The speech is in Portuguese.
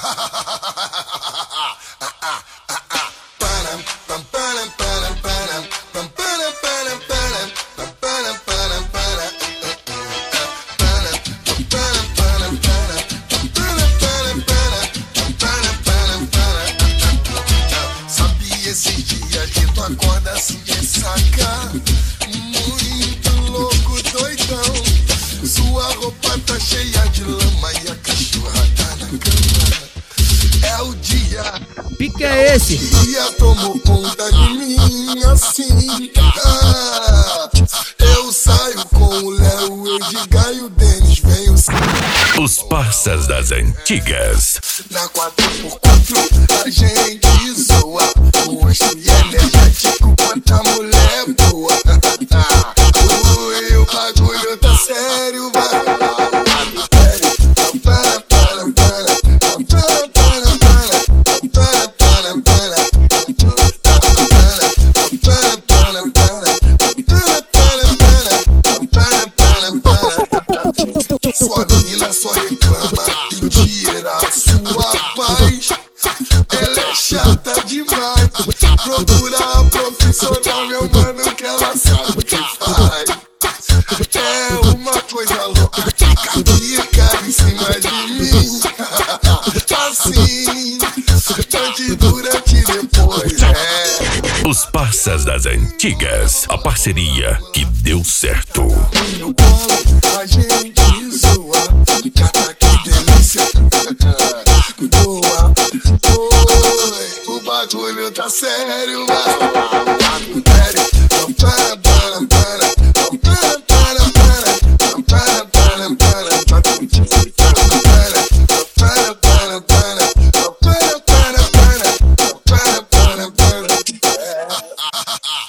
Sabia esses dias que tu acorda assim ressaca, muito louco, doidão. Sua roupa tá cheia de lama e a cachorra tá na cama. É o dia. Pique é esse? O dia tomou conta de mim assim. Eu saio com o Léo, o Edgar e o Denis. Venho Os parças das antigas. na 4x4 a gente zoa. O rosto e energético quanta mulher boa. Ui, o bagulho tá sério, vai. Sua menina só reclama e tira sua paz. Ela é chata demais. Procura a profissional, meu mano, que ela sabe o que faz. É uma coisa louca, fica em cima de mim. Assim, antes, durante e depois. Os parças das antigas. A parceria que deu certo. No colo a gente zoa. Cata que delícia. Boa, oi, o bagulho tá sério, vai.